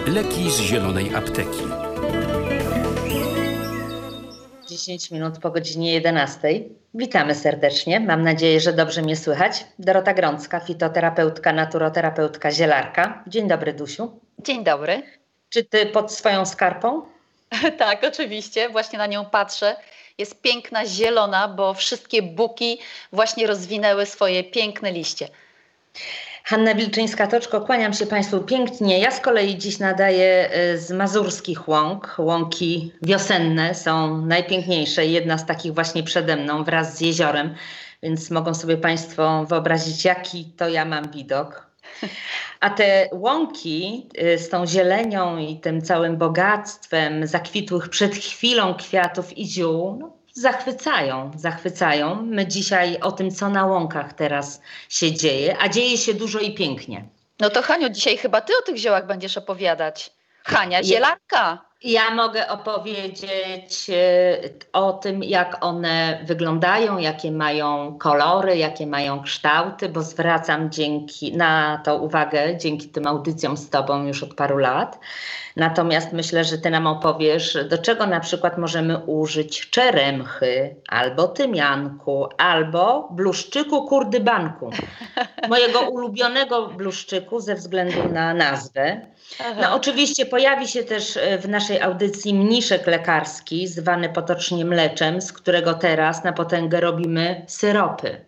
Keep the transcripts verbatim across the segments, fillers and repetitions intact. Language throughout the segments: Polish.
Leki z zielonej apteki. dziesięć minut po godzinie jedenastej. Witamy serdecznie. Mam nadzieję, że dobrze mnie słychać. Dorota Grącka, fitoterapeutka, naturoterapeutka, zielarka. Dzień dobry, Dusiu. Dzień dobry. Czy ty pod swoją skarpą? Tak, oczywiście. Właśnie na nią patrzę. Jest piękna, zielona, bo wszystkie buki właśnie rozwinęły swoje piękne liście. Hanna Wilczyńska-Toczko, kłaniam się Państwu pięknie. Ja z kolei dziś nadaję z mazurskich łąk. Łąki wiosenne są najpiękniejsze. Jedna z takich właśnie przede mną wraz z jeziorem, więc mogą sobie Państwo wyobrazić, jaki to ja mam widok. A te łąki z tą zielenią i tym całym bogactwem zakwitłych przed chwilą kwiatów i ziół, no, zachwycają, zachwycają. My dzisiaj o tym, co na łąkach teraz się dzieje, a dzieje się dużo i pięknie. No to Haniu, dzisiaj chyba ty o tych ziołach będziesz opowiadać. Hania, zielarka. Ja mogę opowiedzieć o tym, jak one wyglądają, jakie mają kolory, jakie mają kształty, bo zwracam dzięki, na to uwagę dzięki tym audycjom z Tobą już od paru lat. Natomiast myślę, że Ty nam opowiesz, do czego na przykład możemy użyć czeremchy, albo tymianku, albo bluszczyku kurdybanku. Mojego ulubionego bluszczyku ze względu na nazwę. No oczywiście pojawi się też w naszej audycji mniszek lekarski, zwany potocznie mleczem, z którego teraz na potęgę robimy syropy.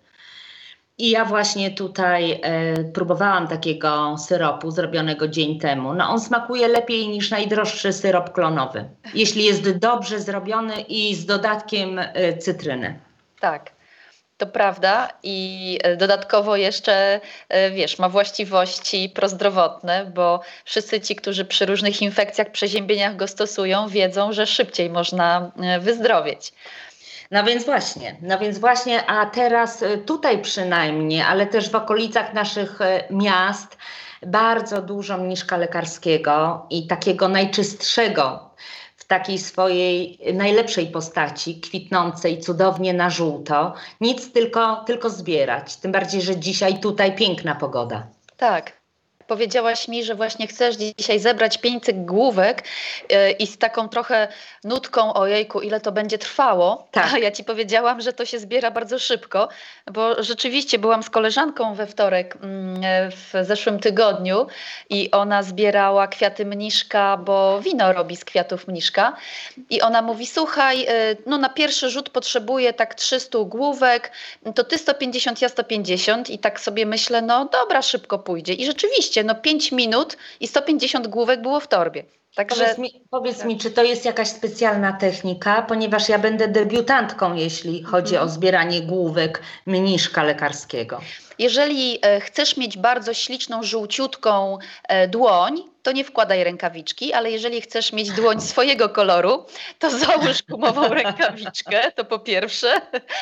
I ja właśnie tutaj e, próbowałam takiego syropu zrobionego dzień temu. No on smakuje lepiej niż najdroższy syrop klonowy, jeśli jest dobrze zrobiony i z dodatkiem e, cytryny. Tak. To prawda i dodatkowo jeszcze, wiesz, ma właściwości prozdrowotne, bo wszyscy ci, którzy przy różnych infekcjach, przeziębieniach go stosują, wiedzą, że szybciej można wyzdrowieć. No więc właśnie, no więc właśnie, a teraz tutaj przynajmniej, ale też w okolicach naszych miast bardzo dużo mniszka lekarskiego i takiego najczystszego, w takiej swojej najlepszej postaci, kwitnącej cudownie na żółto. Nic, tylko, tylko zbierać. Tym bardziej, że dzisiaj tutaj piękna pogoda. Tak. Powiedziałaś mi, że właśnie chcesz dzisiaj zebrać pięćset główek yy, i z taką trochę nutką, ojejku, ile to będzie trwało. Tak. A ja ci powiedziałam, że to się zbiera bardzo szybko, bo rzeczywiście byłam z koleżanką we wtorek yy, w zeszłym tygodniu i ona zbierała kwiaty mniszka, bo wino robi z kwiatów mniszka. I ona mówi, słuchaj, yy, no na pierwszy rzut potrzebuję tak trzysta główek, to ty sto pięćdziesiąt, ja sto pięćdziesiąt i tak sobie myślę, no dobra, szybko pójdzie. I rzeczywiście no pięć minut i sto pięćdziesiąt główek było w torbie. Także... Powiedz, mi, powiedz tak. mi, czy to jest jakaś specjalna technika, ponieważ ja będę debiutantką, jeśli chodzi mm. o zbieranie główek mniszka lekarskiego. Jeżeli e, chcesz mieć bardzo śliczną, żółciutką e, dłoń, to nie wkładaj rękawiczki, ale jeżeli chcesz mieć dłoń swojego koloru, to załóż gumową rękawiczkę, to po pierwsze.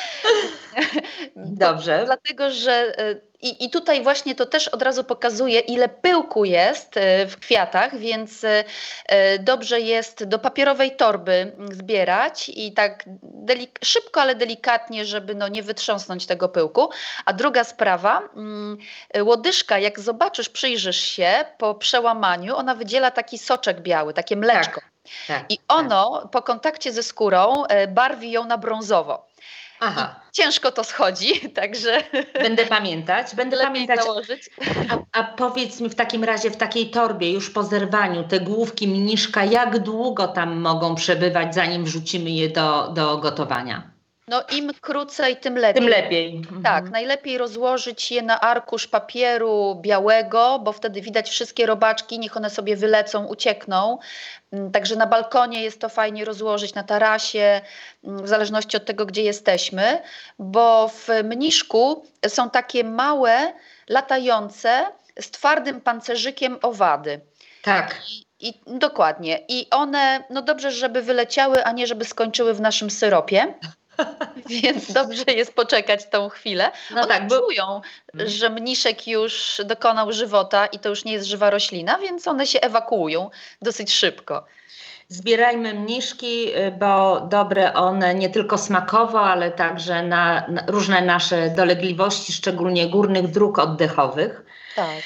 Dobrze. Bo, dlatego, że i, i tutaj właśnie to też od razu pokazuje, ile pyłku jest w kwiatach, więc dobrze jest do papierowej torby zbierać i tak delik- szybko, ale delikatnie, żeby no nie wytrząsnąć tego pyłku. A druga sprawa, łodyżka, jak zobaczysz, przyjrzysz się po przełamaniu, ona wydziela taki soczek biały, takie mleczko. Tak, tak, I ono tak. po kontakcie ze skórą barwi ją na brązowo. Aha. I ciężko to schodzi, także... Będę pamiętać, będę pamiętać. Założyć. A, a powiedz mi w takim razie, w takiej torbie, już po zerwaniu, te główki mniszka, jak długo tam mogą przebywać, zanim wrzucimy je do, do gotowania? No im krócej, tym lepiej. Tym lepiej. Tak, mhm. najlepiej rozłożyć je na arkusz papieru białego, bo wtedy widać wszystkie robaczki, niech one sobie wylecą, uciekną. Także na balkonie jest to fajnie rozłożyć, na tarasie, w zależności od tego, gdzie jesteśmy, bo w mniszku są takie małe, latające, z twardym pancerzykiem owady. Tak. I, i dokładnie. I one, no dobrze, żeby wyleciały, a nie żeby skończyły w naszym syropie. Więc dobrze jest poczekać tą chwilę. No One tak, bo... czują, że mniszek już dokonał żywota i to już nie jest żywa roślina, więc one się ewakuują dosyć szybko. Zbierajmy mniszki, bo dobre one nie tylko smakowo, ale także na, na różne nasze dolegliwości, szczególnie górnych dróg oddechowych. Tak.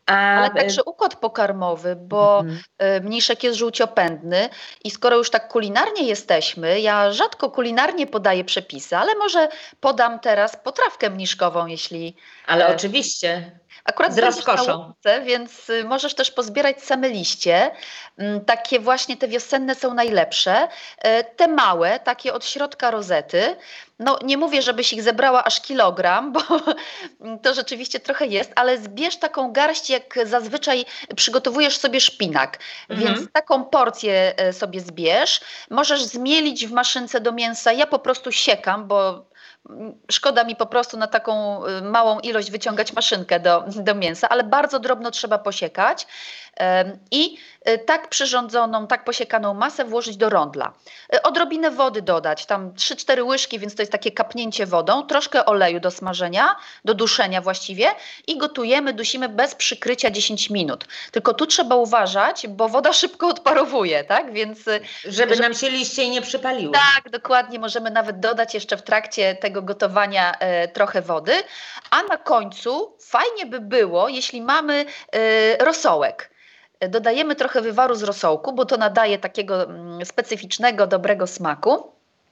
A, Ale także układ pokarmowy, bo Mhm. y, mniszek jest żółciopędny i skoro już tak kulinarnie jesteśmy, ja rzadko kulinarnie podaję przepisy, ale może podam teraz potrawkę mniszkową, jeśli Ale e, oczywiście, akurat z będziesz na rozkoszą. łące, więc y, możesz też pozbierać same liście. Mm, Takie właśnie te wiosenne są najlepsze. E, Te małe, takie od środka rozety. No nie mówię, żebyś ich zebrała aż kilogram, bo to rzeczywiście trochę jest, ale zbierz taką garść, jak zazwyczaj przygotowujesz sobie szpinak. Mhm. Więc taką porcję e, sobie zbierz. Możesz zmielić w maszynce do mięsa. Ja po prostu siekam, bo mm, szkoda mi po prostu na taką y, małą ilość wyciągać maszynkę do, do mięsa, ale bardzo drobno trzeba posiekać em, i y, tak przyrządzoną, tak posiekaną masę włożyć do rondla. Y, Odrobinę wody dodać, tam trzy cztery łyżki, więc to jest takie kapnięcie wodą, troszkę oleju do smażenia, do duszenia właściwie i gotujemy, dusimy bez przykrycia dziesięć minut. Tylko tu trzeba uważać, bo woda szybko odparowuje, tak? Więc y, Żeby nam się liście nie przypaliły. tak, dokładnie. Możemy nawet dodać jeszcze w trakcie tego gotowania e, trochę wody. A na końcu fajnie by było, jeśli mamy e, rosołek. E, Dodajemy trochę wywaru z rosołku, bo to nadaje takiego mm, specyficznego, dobrego smaku.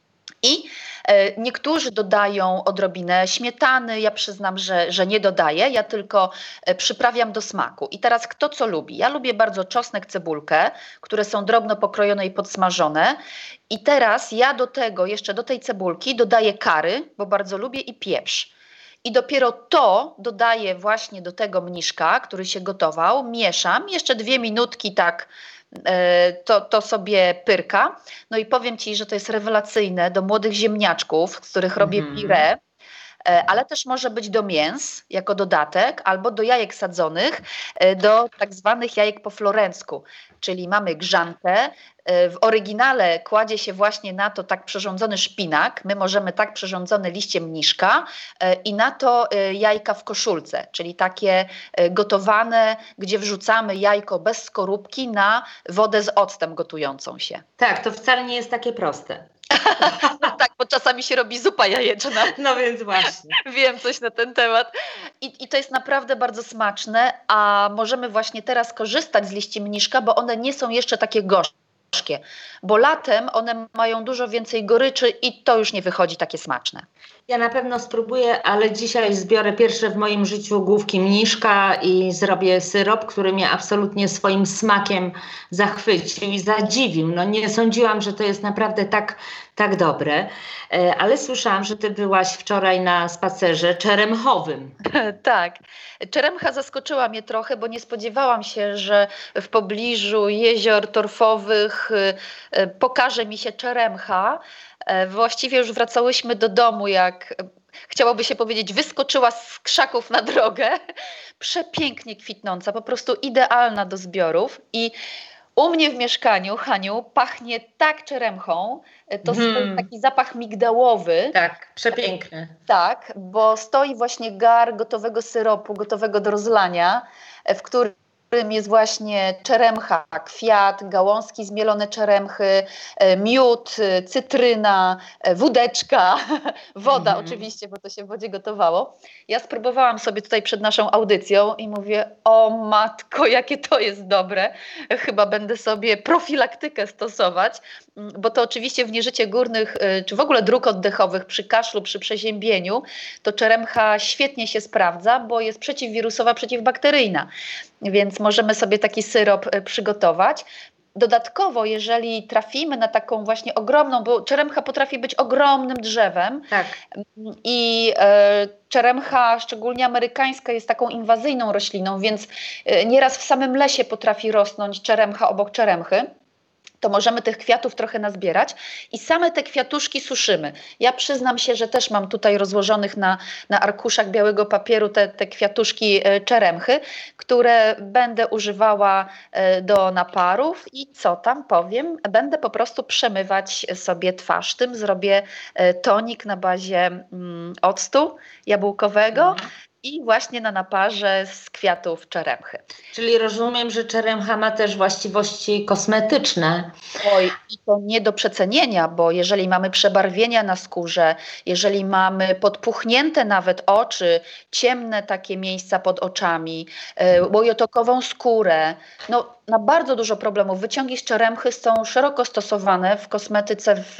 I e, niektórzy dodają odrobinę śmietany, ja przyznam, że, że nie dodaję, ja tylko e, przyprawiam do smaku. I teraz kto co lubi? Ja lubię bardzo czosnek, cebulkę, które są drobno pokrojone i podsmażone. I teraz ja do tego, jeszcze do tej cebulki dodaję kary, bo bardzo lubię, i pieprz. I dopiero to dodaję właśnie do tego mniszka, który się gotował, mieszam, jeszcze dwie minutki tak e, to, to sobie pyrka. No i powiem Ci, że to jest rewelacyjne do młodych ziemniaczków, z których robię Mhm. puree, e, ale też może być do mięs jako dodatek, albo do jajek sadzonych, e, do tak zwanych jajek po florencku, czyli mamy grzankę. e, W oryginale kładzie się właśnie na to tak przyrządzony szpinak, my możemy tak przyrządzony liście mniszka e, i na to e, jajka w koszulce, czyli takie e, gotowane, gdzie wrzucamy jajko bez skorupki na wodę z octem gotującą się. Tak, to wcale nie jest takie proste. No tak, bo czasami się robi zupa jajeczna. No więc właśnie. Wiem coś na ten temat. I, I to jest naprawdę bardzo smaczne, a możemy właśnie teraz korzystać z liści mniszka, bo one nie są jeszcze takie gorzkie, bo latem one mają dużo więcej goryczy i to już nie wychodzi takie smaczne. Ja na pewno spróbuję, ale dzisiaj zbiorę pierwsze w moim życiu główki mniszka i zrobię syrop, który mnie absolutnie swoim smakiem zachwycił i zadziwił. No nie sądziłam, że to jest naprawdę tak, tak dobre, e, ale słyszałam, że ty byłaś wczoraj na spacerze czeremchowym. Tak. Czeremcha zaskoczyła mnie trochę, bo nie spodziewałam się, że w pobliżu jezior torfowych y, y, pokaże mi się czeremcha. E, Właściwie już wracałyśmy do domu, jak e, chciałoby się powiedzieć, wyskoczyła z krzaków na drogę. Przepięknie kwitnąca, po prostu idealna do zbiorów. I u mnie w mieszkaniu, Haniu, pachnie tak czeremchą. E, To Hmm. jest taki zapach migdałowy. Tak, przepiękne. Tak, bo stoi właśnie gar gotowego syropu, gotowego do rozlania, e, w którym jest właśnie czeremcha, kwiat, gałązki zmielone czeremchy, e, miód, e, cytryna, e, wódeczka, woda Mhm. oczywiście, bo to się w wodzie gotowało. Ja spróbowałam sobie tutaj przed naszą audycją i mówię, o matko, jakie to jest dobre. Chyba będę sobie profilaktykę stosować, m, bo to oczywiście w nieżycie górnych, y, czy w ogóle dróg oddechowych, przy kaszlu, przy przeziębieniu, to czeremcha świetnie się sprawdza, bo jest przeciwwirusowa, przeciwbakteryjna. Więc możemy sobie taki syrop y, przygotować. Dodatkowo, jeżeli trafimy na taką właśnie ogromną, bo czeremcha potrafi być ogromnym drzewem, Tak. i e, czeremcha, szczególnie amerykańska, jest taką inwazyjną rośliną, więc e, nieraz w samym lesie potrafi rosnąć czeremcha obok czeremchy. To możemy tych kwiatów trochę nazbierać i same te kwiatuszki suszymy. Ja przyznam się, że też mam tutaj rozłożonych na, na arkuszach białego papieru te, te kwiatuszki e, czeremchy, które będę używała e, do naparów i co tam powiem, będę po prostu przemywać sobie twarz. Tym zrobię e, tonik na bazie mm, octu jabłkowego Mhm. i właśnie na naparze z kwiatów czeremchy. Czyli rozumiem, że czeremcha ma też właściwości kosmetyczne. Oj, i to nie do przecenienia, bo jeżeli mamy przebarwienia na skórze, jeżeli mamy podpuchnięte nawet oczy, ciemne takie miejsca pod oczami, yy, łojotokową skórę, no na bardzo dużo problemów. Wyciągi z czeremchy są szeroko stosowane w kosmetyce, w,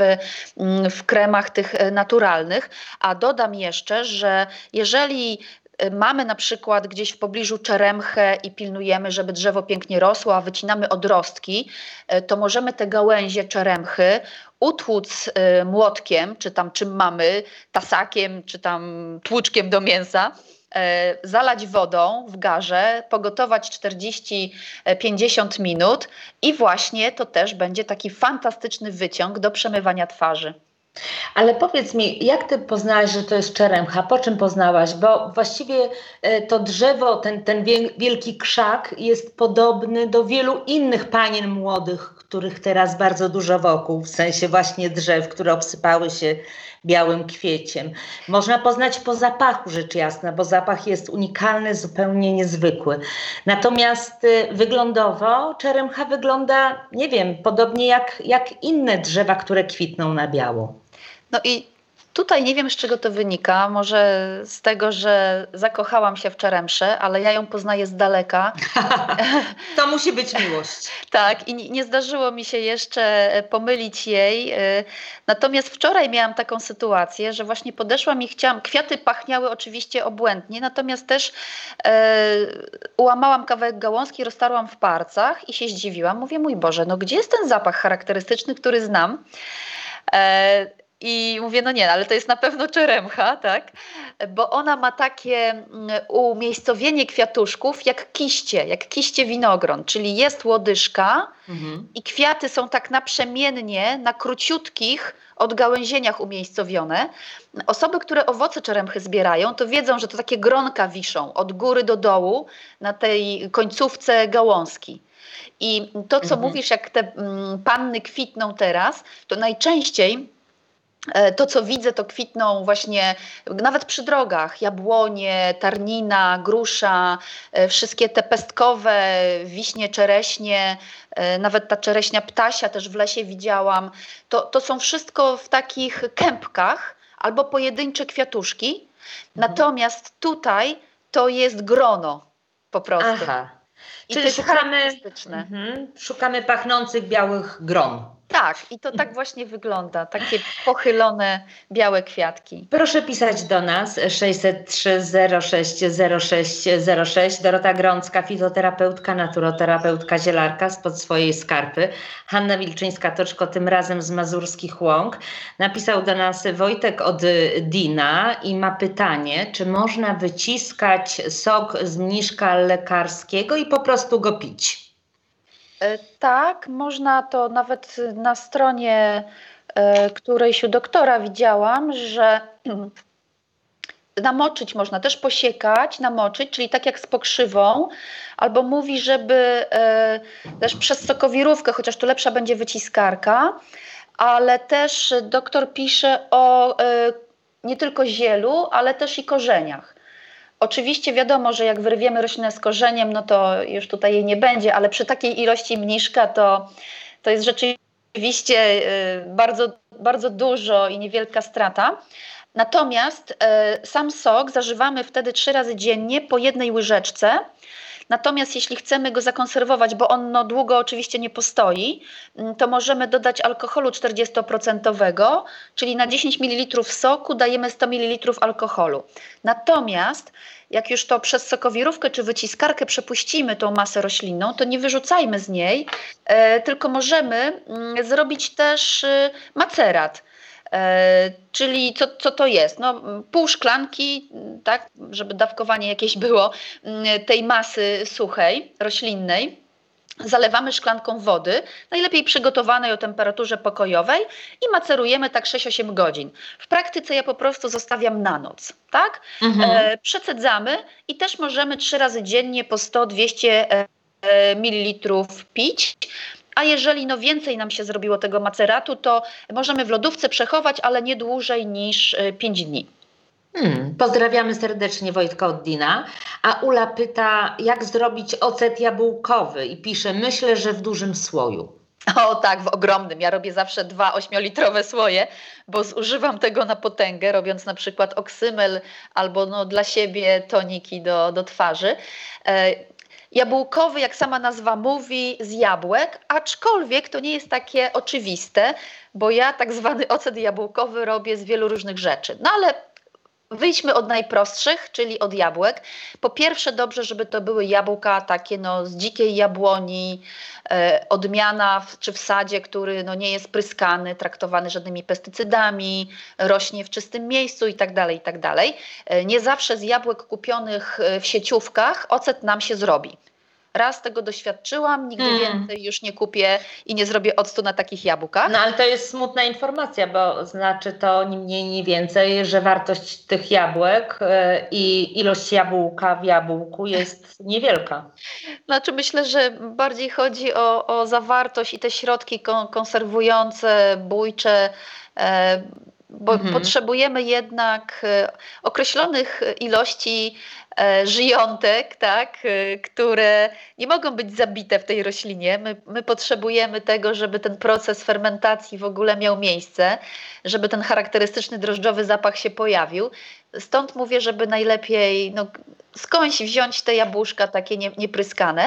w kremach tych naturalnych, a dodam jeszcze, że jeżeli mamy na przykład gdzieś w pobliżu czeremchę i pilnujemy, żeby drzewo pięknie rosło, a wycinamy odrostki, to możemy te gałęzie czeremchy utłuc młotkiem, czy tam czym mamy, tasakiem, czy tam tłuczkiem do mięsa, zalać wodą w garze, pogotować czterdzieści do pięćdziesięciu minut i właśnie to też będzie taki fantastyczny wyciąg do przemywania twarzy. Ale powiedz mi, jak ty poznałaś, że to jest czeremcha? Po czym poznałaś? Bo właściwie to drzewo, ten, ten wielki krzak jest podobny do wielu innych panien młodych, których teraz bardzo dużo wokół, w sensie właśnie drzew, które obsypały się białym kwieciem. Można poznać po zapachu, rzecz jasna, bo zapach jest unikalny, zupełnie niezwykły. Natomiast y, wyglądowo czeremcha wygląda, nie wiem, podobnie jak, jak inne drzewa, które kwitną na biało. No i tutaj nie wiem, z czego to wynika. Może z tego, że zakochałam się w czeremsze, ale ja ją poznaję z daleka. To musi być miłość. Tak, i nie zdarzyło mi się jeszcze pomylić jej. Natomiast wczoraj miałam taką sytuację, że właśnie podeszłam i chciałam, kwiaty pachniały oczywiście obłędnie, natomiast też e, ułamałam kawałek gałązki, roztarłam w parcach i się zdziwiłam. Mówię, mój Boże, no gdzie jest ten zapach charakterystyczny, który znam? E, I mówię, no nie, ale to jest na pewno czeremcha, tak? Bo ona ma takie umiejscowienie kwiatuszków jak kiście, jak kiście winogron, czyli jest łodyżka mhm. i kwiaty są tak naprzemiennie, na króciutkich odgałęzieniach umiejscowione. Osoby, które owoce czeremchy zbierają, to wiedzą, że to takie gronka wiszą od góry do dołu na tej końcówce gałązki. I to, co mhm. mówisz, jak te mm, panny kwitną teraz, to najczęściej to, co widzę, to kwitną właśnie nawet przy drogach, jabłonie, tarnina, grusza, wszystkie te pestkowe, wiśnie, czereśnie, nawet ta czereśnia ptasia też w lesie widziałam. To, to są wszystko w takich kępkach albo pojedyncze kwiatuszki, mhm. natomiast tutaj to jest grono po prostu. Aha. I czyli szukamy, mhm, szukamy pachnących białych gron. Tak, i to tak właśnie wygląda, takie pochylone białe kwiatki. Proszę pisać do nas sześćset trzy zero sześć zero sześć zero sześć. Dorota Grącka, fitoterapeutka, naturoterapeutka, zielarka spod swojej skarpy. Hanna Wilczyńska-Toczko, tym razem z Mazurskich Łąk. Napisał do nas Wojtek od Dina i ma pytanie, czy można wyciskać sok z mniszka lekarskiego i po prostu go pić? Tak, można to nawet na stronie e, którejś u doktora widziałam, że namoczyć można, też posiekać, namoczyć, czyli tak jak z pokrzywą, albo mówi, żeby e, też przez sokowirówkę, chociaż tu lepsza będzie wyciskarka, ale też doktor pisze o e, nie tylko zielu, ale też i korzeniach. Oczywiście wiadomo, że jak wyrwiemy roślinę z korzeniem, no to już tutaj jej nie będzie, ale przy takiej ilości mniszka to, to jest rzeczywiście bardzo, bardzo dużo i niewielka strata. Natomiast sam sok zażywamy wtedy trzy razy dziennie po jednej łyżeczce. Natomiast jeśli chcemy go zakonserwować, bo on no, długo oczywiście nie postoi, to możemy dodać alkoholu czterdziestoprocentowego, czyli na dziesięć mililitrów soku dajemy sto mililitrów alkoholu. Natomiast jak już to przez sokowirówkę czy wyciskarkę przepuścimy tą masę roślinną, to nie wyrzucajmy z niej, e, tylko możemy mm, zrobić też y, macerat. E, czyli co, co to jest? No, pół szklanki, tak, żeby dawkowanie jakieś było, tej masy suchej, roślinnej. Zalewamy szklanką wody, najlepiej przygotowanej o temperaturze pokojowej i macerujemy tak sześć osiem godzin. W praktyce ja po prostu zostawiam na noc, tak? Mhm. E, przecedzamy i też możemy trzy razy dziennie po sto do dwustu mililitrów pić. A jeżeli no więcej nam się zrobiło tego maceratu, to możemy w lodówce przechować, ale nie dłużej niż pięć dni. Hmm, pozdrawiamy serdecznie Wojtka od Dina. A Ula pyta, jak zrobić ocet jabłkowy i pisze, myślę, że w dużym słoju. O tak, w ogromnym. Ja robię zawsze dwa ośmiolitrowe słoje, bo zużywam tego na potęgę, robiąc na przykład oksymel albo no, dla siebie toniki do, do twarzy. E, Jabłkowy, jak sama nazwa mówi, z jabłek, aczkolwiek to nie jest takie oczywiste, bo ja tak zwany ocet jabłkowy robię z wielu różnych rzeczy. No ale wyjdźmy od najprostszych, czyli od jabłek. Po pierwsze dobrze, żeby to były jabłka takie no, z dzikiej jabłoni, e, odmiana w, czy w sadzie, który no, nie jest pryskany, traktowany żadnymi pestycydami, rośnie w czystym miejscu itd., itd. E, nie zawsze z jabłek kupionych w sieciówkach ocet nam się zrobi. Raz tego doświadczyłam, nigdy hmm. więcej już nie kupię i nie zrobię octu na takich jabłkach. No ale to jest smutna informacja, bo znaczy to ni mniej, ni więcej, że wartość tych jabłek yy, i ilość jabłka w jabłku jest niewielka. Znaczy myślę, że bardziej chodzi o, o zawartość i te środki kon konserwujące, bójcze, yy, bo mhm. potrzebujemy jednak yy, określonych ilości E, żyjątek, tak, e, które nie mogą być zabite w tej roślinie. My, my potrzebujemy tego, żeby ten proces fermentacji w ogóle miał miejsce, żeby ten charakterystyczny drożdżowy zapach się pojawił. Stąd mówię, żeby najlepiej no, skądś wziąć te jabłuszka takie nie, niepryskane.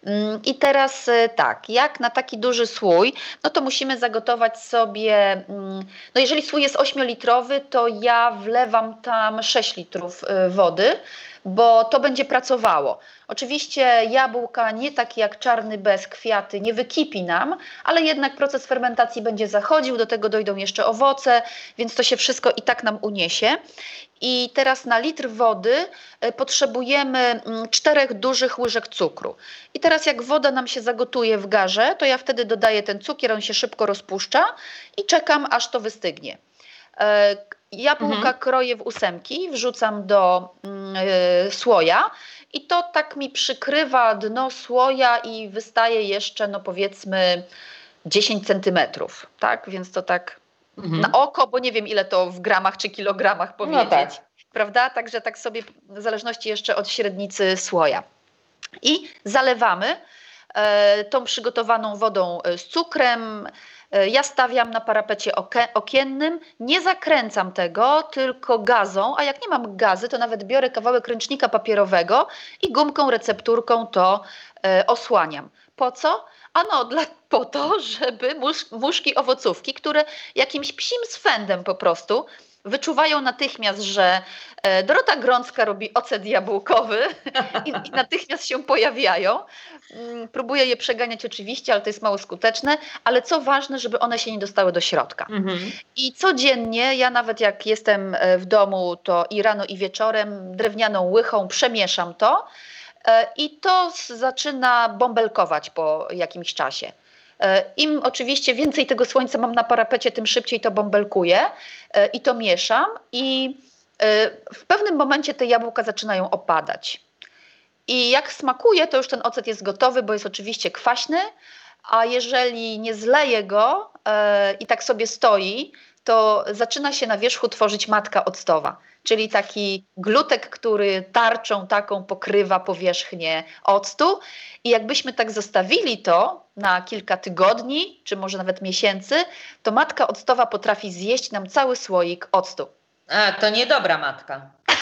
I teraz tak, jak na taki duży słój, no to musimy zagotować sobie, no jeżeli słój jest ośmiolitrowy, to ja wlewam tam sześć litrów wody, bo to będzie pracowało. Oczywiście jabłka nie takie jak czarny bez, kwiaty nie wykipi nam, ale jednak proces fermentacji będzie zachodził, do tego dojdą jeszcze owoce, więc to się wszystko i tak nam uniesie. I teraz na litr wody potrzebujemy czterech dużych łyżek cukru. I teraz jak woda nam się zagotuje w garze, to ja wtedy dodaję ten cukier, on się szybko rozpuszcza i czekam aż to wystygnie. Jabłka mhm. kroję w ósemki, wrzucam do y, słoja i to tak mi przykrywa dno słoja i wystaje jeszcze no powiedzmy dziesięć centymetrów, tak? Więc to tak mhm. na oko, bo nie wiem ile to w gramach czy kilogramach powiedzieć, no tak. prawda? Także tak sobie w zależności jeszcze od średnicy słoja. I zalewamy e, tą przygotowaną wodą z cukrem. Ja stawiam na parapecie okiennym, nie zakręcam tego, tylko gazą, a jak nie mam gazy, to nawet biorę kawałek ręcznika papierowego i gumką, recepturką to e, osłaniam. Po co? Ano dla, po to, żeby musz, muszki owocówki, które jakimś psim swędem po prostu wyczuwają natychmiast, że e, Dorota Grącka robi ocet jabłkowy i, i natychmiast się pojawiają. Mm, próbuję je przeganiać oczywiście, ale to jest mało skuteczne, ale co ważne, żeby one się nie dostały do środka. Mhm. I codziennie, ja nawet jak jestem w domu, to i rano i wieczorem drewnianą łychą przemieszam to e, i to zaczyna bąbelkować po jakimś czasie. Im oczywiście więcej tego słońca mam na parapecie, tym szybciej to bąbelkuję i to mieszam i w pewnym momencie te jabłka zaczynają opadać. I jak smakuje, to już ten ocet jest gotowy, bo jest oczywiście kwaśny, a jeżeli nie zleję go i tak sobie stoi, to zaczyna się na wierzchu tworzyć matka octowa, czyli taki glutek, który tarczą taką pokrywa powierzchnię octu. I jakbyśmy tak zostawili to na kilka tygodni, czy może nawet miesięcy, to matka octowa potrafi zjeść nam cały słoik octu. A, to niedobra matka.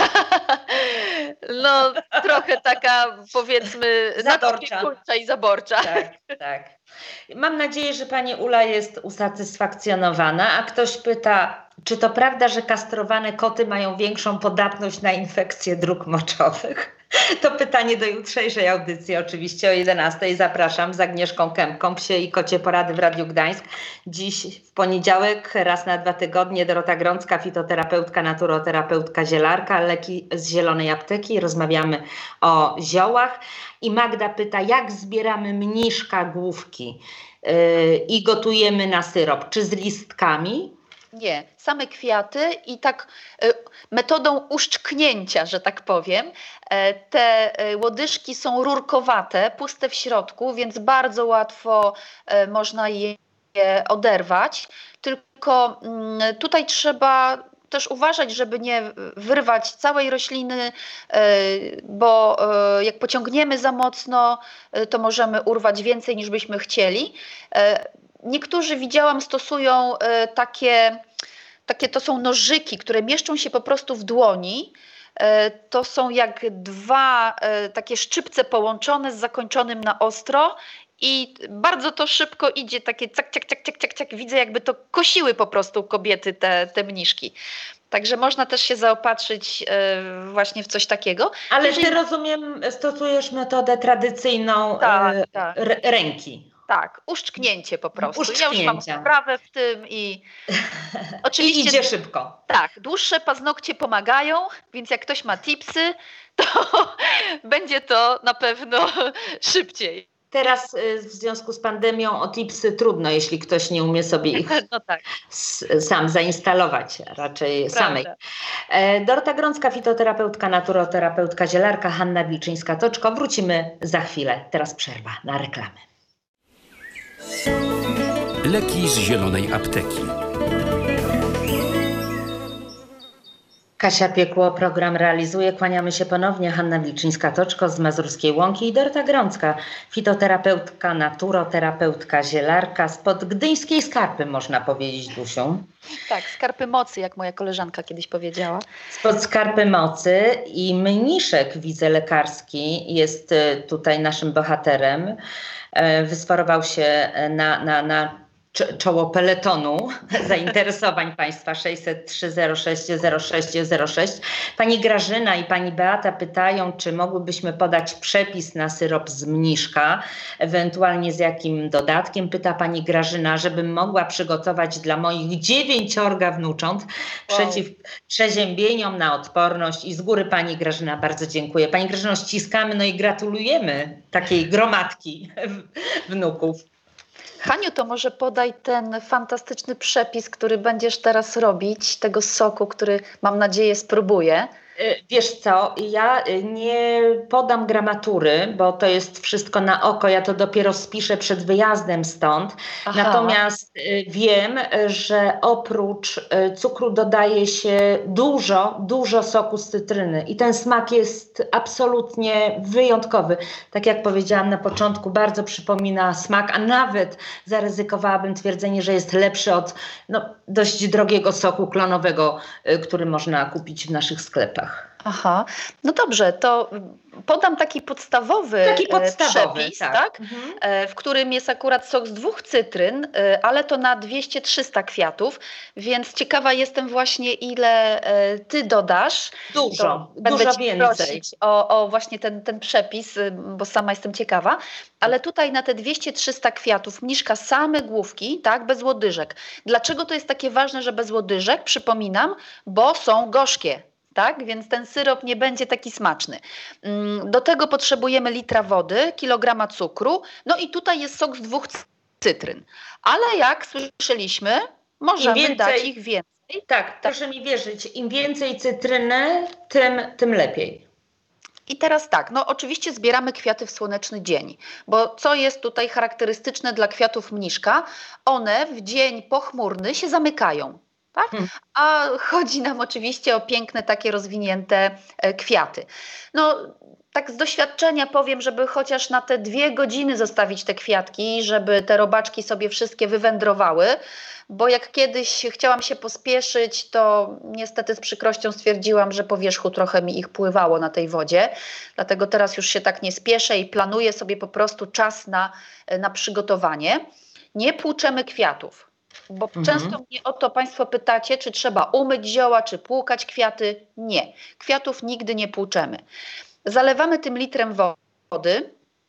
No, trochę taka, powiedzmy, zaborcza i zaborcza. Tak, tak. Mam nadzieję, że pani Ula jest usatysfakcjonowana, a ktoś pyta, czy to prawda, że kastrowane koty mają większą podatność na infekcje dróg moczowych? To pytanie do jutrzejszej audycji, oczywiście o jedenastej. Zapraszam z Agnieszką Kępką, Psie i Kocie Porady w Radiu Gdańsk. Dziś w poniedziałek, raz na dwa tygodnie, Dorota Grącka, fitoterapeutka, naturoterapeutka, zielarka, leki z zielonej apteki. Rozmawiamy o ziołach. I Magda pyta, jak zbieramy mniszka główki yy, i gotujemy na syrop? Czy z listkami? Nie, same kwiaty i tak y, metodą uszczknięcia, że tak powiem. Y, te y, łodyżki są rurkowate, puste w środku, więc bardzo łatwo y, można je, je oderwać. Tylko y, tutaj trzeba też uważać, żeby nie wyrwać całej rośliny, bo jak pociągniemy za mocno, to możemy urwać więcej niż byśmy chcieli. Niektórzy, widziałam, stosują takie, takie to są nożyki, które mieszczą się po prostu w dłoni. To są jak dwa takie szczypce połączone z zakończonym na ostro i bardzo to szybko idzie, takie cak, ciak, ciak, ciak, ciak, ciak. Widzę, jakby to kosiły po prostu kobiety te, te mniszki. Także można też się zaopatrzyć właśnie w coś takiego. Ale Jeżeli... ty, rozumiem, stosujesz metodę tradycyjną tak, tak. ręki. Tak, uszczknięcie po prostu. Uszczknięcia. Ja już mam wprawę w tym i oczywiście I idzie szybko. Tak, dłuższe paznokcie pomagają, więc jak ktoś ma tipsy, to będzie to na pewno szybciej. Teraz w związku z pandemią o tipsy trudno, jeśli ktoś nie umie sobie ich no tak. sam zainstalować, raczej Prawda. samej. Dorota Grącka, fitoterapeutka, naturoterapeutka, zielarka, Hanna Wilczyńska-Toczko. Wrócimy za chwilę. Teraz przerwa na reklamy. Leki z zielonej apteki. Kasia Piekło program realizuje. Kłaniamy się ponownie. Hanna Wilczyńska-Toczko z Mazurskiej Łąki i Dorota Grącka, fitoterapeutka, naturoterapeutka, zielarka spod gdyńskiej Skarpy, można powiedzieć, Dusią. Tak, Skarpy Mocy, jak moja koleżanka kiedyś powiedziała. Spod Skarpy Mocy i mniszek, widzę, lekarski jest tutaj naszym bohaterem. Wysparował się na, na, na czoło peletonu zainteresowań Państwa. Sześćset trzy zero sześć zero sześć zero sześć. Pani Grażyna i pani Beata pytają, czy mogłybyśmy podać przepis na syrop z mniszka, ewentualnie z jakim dodatkiem, pyta pani Grażyna, żebym mogła przygotować dla moich dziewięciorga wnucząt przeciw wow. przeziębieniom na odporność. I z góry pani Grażyna bardzo dziękuję. Pani Grażyno, ściskamy, no i gratulujemy takiej gromadki wnuków. Haniu, to może podaj ten fantastyczny przepis, który będziesz teraz robić, tego soku, który mam nadzieję spróbuję. Wiesz co, ja nie podam gramatury, bo to jest wszystko na oko, ja to dopiero spiszę przed wyjazdem stąd. Aha. Natomiast wiem, że oprócz cukru dodaje się dużo, dużo soku z cytryny i ten smak jest absolutnie wyjątkowy. Tak jak powiedziałam na początku, bardzo przypomina smak, a nawet zaryzykowałabym twierdzenie, że jest lepszy od no, dość drogiego soku klonowego, który można kupić w naszych sklepach. Aha, no dobrze, to podam taki podstawowy, taki podstawowy przepis, tak. tak? Mhm. w którym jest akurat sok z dwóch cytryn, ale to na dwieście trzysta kwiatów, więc ciekawa jestem właśnie, ile ty dodasz. Dużo, dużo więcej. O, o właśnie ten, ten przepis, bo sama jestem ciekawa, ale tutaj na te dwieście trzysta kwiatów mniszka same główki, tak, bez łodyżek. Dlaczego to jest takie ważne, że bez łodyżek? Przypominam, bo są gorzkie. Tak, więc ten syrop nie będzie taki smaczny. Do tego potrzebujemy litra wody, kilograma cukru, no i tutaj jest sok z dwóch cytryn. Ale jak słyszeliśmy, możemy więcej, dać ich więcej. Tak, tak, proszę mi wierzyć, im więcej cytryny, tym, tym lepiej. I teraz tak, no oczywiście zbieramy kwiaty w słoneczny dzień, bo co jest tutaj charakterystyczne dla kwiatów mniszka? One w dzień pochmurny się zamykają. Tak? Hmm. A chodzi nam oczywiście o piękne, takie rozwinięte kwiaty. No, tak z doświadczenia powiem, żeby chociaż na te dwie godziny zostawić te kwiatki, żeby te robaczki sobie wszystkie wywędrowały, bo jak kiedyś chciałam się pospieszyć, to niestety z przykrością stwierdziłam, że po wierzchu trochę mi ich pływało na tej wodzie, dlatego teraz już się tak nie spieszę i planuję sobie po prostu czas na, na przygotowanie. Nie płuczemy kwiatów. Bo mhm. często mnie o to Państwo pytacie, czy trzeba umyć zioła, czy płukać kwiaty. Nie, kwiatów nigdy nie płuczemy. Zalewamy tym litrem wody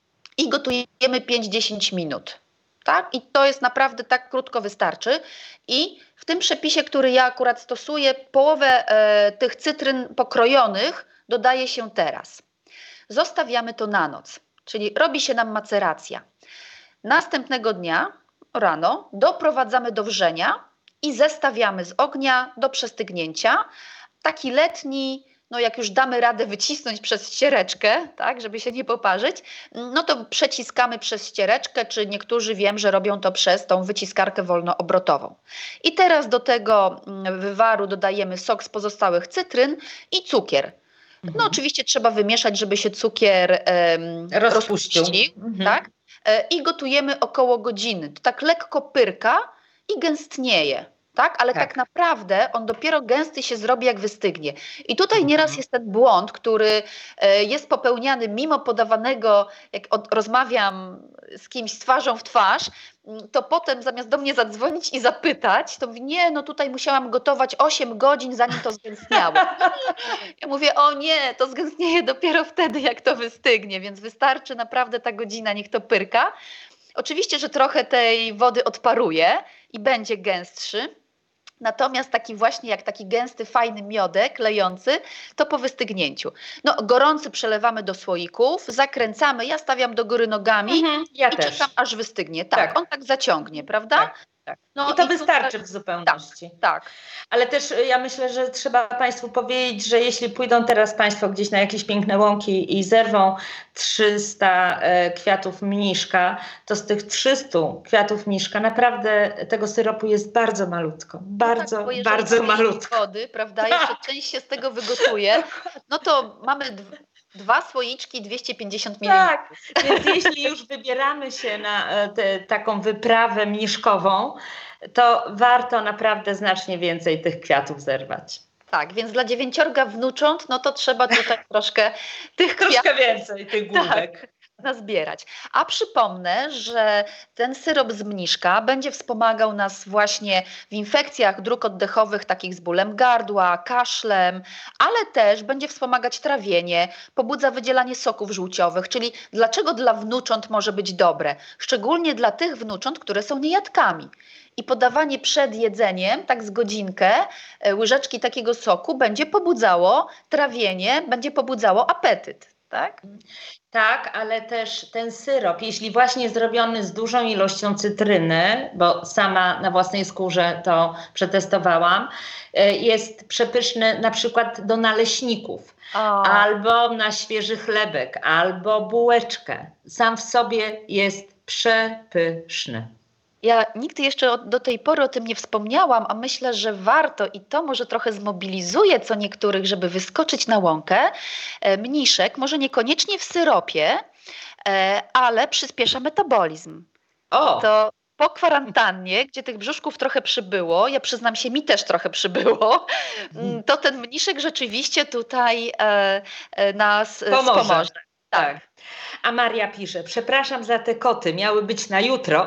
i gotujemy pięć do dziesięciu minut. Tak? I to jest naprawdę tak krótko wystarczy. I w tym przepisie, który ja akurat stosuję, połowę e, tych cytryn pokrojonych dodaje się teraz. Zostawiamy to na noc, czyli robi się nam maceracja. Następnego dnia rano doprowadzamy do wrzenia i zestawiamy z ognia do przestygnięcia. Taki letni, no jak już damy radę wycisnąć przez ściereczkę, tak, żeby się nie poparzyć, no to przeciskamy przez ściereczkę, czy niektórzy wiem, że robią to przez tą wyciskarkę wolnoobrotową. I teraz do tego wywaru dodajemy sok z pozostałych cytryn i cukier. No Mhm. oczywiście trzeba wymieszać, żeby się cukier em, Rozpuścił. rozpuścił, Mhm. tak? E, I gotujemy około godziny. To tak lekko pyrka i gęstnieje. Tak? Ale tak. Tak. naprawdę on dopiero gęsty się zrobi, jak wystygnie. I tutaj Mhm. nieraz jest ten błąd, który e, jest popełniany mimo podawanego, jak od, rozmawiam z kimś z twarzą w twarz, m, to potem zamiast do mnie zadzwonić i zapytać, to mówi, nie, no tutaj musiałam gotować osiem godzin, zanim to zgęstniało. Ja mówię, o nie, to zgęstnieje dopiero wtedy, jak to wystygnie, więc wystarczy naprawdę ta godzina, niech to pyrka. Oczywiście, że trochę tej wody odparuje i będzie gęstszy. Natomiast taki właśnie jak taki gęsty, fajny miodek lejący, to po wystygnięciu. No gorący przelewamy do słoików, zakręcamy, ja stawiam do góry nogami Mhm, ja i też. czekam aż wystygnie. Tak, Tak. on tak zaciągnie, prawda? Tak, tak. No I to i wystarczy tutaj- w zupełności. Tak. Ale też y, ja myślę, że trzeba Państwu powiedzieć, że jeśli pójdą teraz Państwo gdzieś na jakieś piękne łąki i zerwą trzysta e, kwiatów mniszka, to z tych trzystu kwiatów mniszka naprawdę tego syropu jest bardzo malutko. Bardzo, no tak, bo jeżeli bardzo mamy malutko. wody, prawda, jeszcze część się z tego wygotuje, no to mamy d- dwa słoiczki dwieście pięćdziesiąt mililitrów. Tak, więc jeśli już wybieramy się na e, te, taką wyprawę mniszkową, to warto naprawdę znacznie więcej tych kwiatów zerwać. Tak, więc dla dziewięciorga wnucząt, no to trzeba tutaj troszkę tych kwiatów Troszkę więcej tych główek. nazbierać. A przypomnę, że ten syrop z mniszka będzie wspomagał nas właśnie w infekcjach dróg oddechowych, takich z bólem gardła, kaszlem, ale też będzie wspomagać trawienie, pobudza wydzielanie soków żółciowych, czyli dlaczego dla wnucząt może być dobre? Szczególnie dla tych wnucząt, które są niejadkami. I podawanie przed jedzeniem, tak z godzinkę, e, łyżeczki takiego soku będzie pobudzało trawienie, będzie pobudzało apetyt. Tak? Tak, ale też ten syrop, jeśli właśnie zrobiony z dużą ilością cytryny, bo sama na własnej skórze to przetestowałam, y, jest przepyszny na przykład do naleśników, O. albo na świeży chlebek, albo bułeczkę. Sam w sobie jest przepyszny. Ja nigdy jeszcze do tej pory o tym nie wspomniałam, a myślę, że warto i to może trochę zmobilizuje co niektórych, żeby wyskoczyć na łąkę. E, Mniszek, może niekoniecznie w syropie, e, ale przyspiesza metabolizm. O, To po kwarantannie, gdzie tych brzuszków trochę przybyło, ja przyznam się, mi też trochę przybyło, mm, to ten mniszek rzeczywiście tutaj e, e, nas e, Pomoże. wspomoże. tak. A Maria pisze, przepraszam za te koty, miały być na jutro.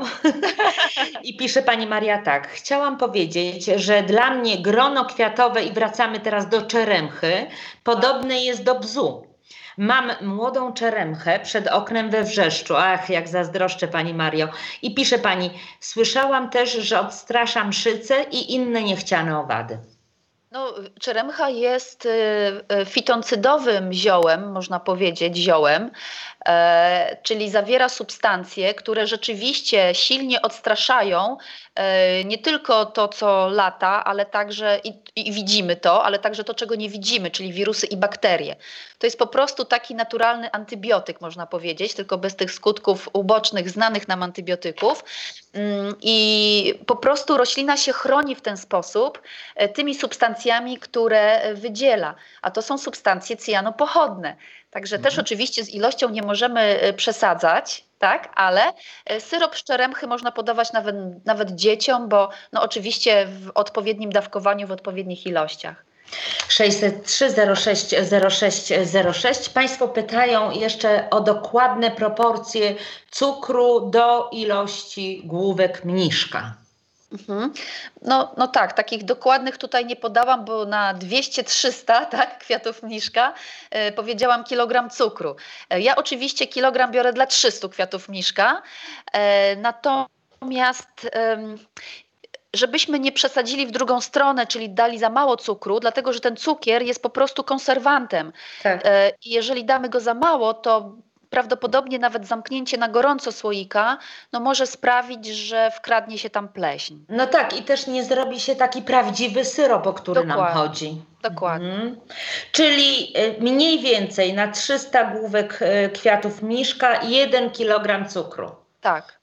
I pisze pani Maria tak, chciałam powiedzieć, że dla mnie grono kwiatowe, i wracamy teraz do czeremchy, podobne jest do bzu. Mam młodą czeremchę przed oknem we Wrzeszczu. Ach, jak zazdroszczę pani Mario. I pisze pani, słyszałam też, że odstrasza mszyce i inne niechciane owady. No, czeremcha jest y, y, fitoncydowym ziołem, można powiedzieć, ziołem, e, czyli zawiera substancje, które rzeczywiście silnie odstraszają e, nie tylko to, co lata, ale także i, i widzimy to, ale także to, czego nie widzimy, czyli wirusy i bakterie. To jest po prostu taki naturalny antybiotyk, można powiedzieć, tylko bez tych skutków ubocznych znanych nam antybiotyków. Mm, I po prostu roślina się chroni w ten sposób e, tymi substancjami, które e, wydziela, a to są substancje cyjanopochodne. Także też oczywiście z ilością nie możemy e, przesadzać, tak, ale e, syrop z czeremchy można podawać nawet, nawet dzieciom, bo no oczywiście w odpowiednim dawkowaniu, w odpowiednich ilościach. sześćset trzy zero sześć zero sześć zero sześć. Państwo pytają jeszcze o dokładne proporcje cukru do ilości główek mniszka. Mhm. No, no tak, takich dokładnych tutaj nie podałam, bo na dwieście trzysta tak, kwiatów mniszka e, powiedziałam kilogram cukru. E, ja oczywiście kilogram biorę dla trzystu kwiatów mniszka, e, natomiast em, żebyśmy nie przesadzili w drugą stronę, czyli dali za mało cukru, dlatego że ten cukier jest po prostu konserwantem. Tak. E, I jeżeli damy go za mało, to prawdopodobnie nawet zamknięcie na gorąco słoika no może sprawić, że wkradnie się tam pleśń. No tak, i też nie zrobi się taki prawdziwy syrop, o który nam Dokładnie. chodzi. Dokładnie. Mhm. Czyli y, mniej więcej na trzysta główek y, kwiatów mniszka jeden kilogram cukru. Tak.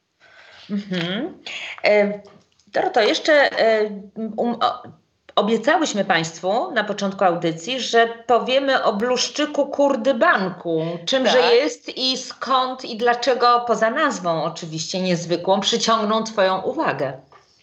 Mhm. Y, Doroto, jeszcze y, um, o, obiecałyśmy Państwu na początku audycji, że powiemy o bluszczyku kurdybanku. Czymże Tak. jest i skąd i dlaczego poza nazwą oczywiście niezwykłą przyciągnął Twoją uwagę.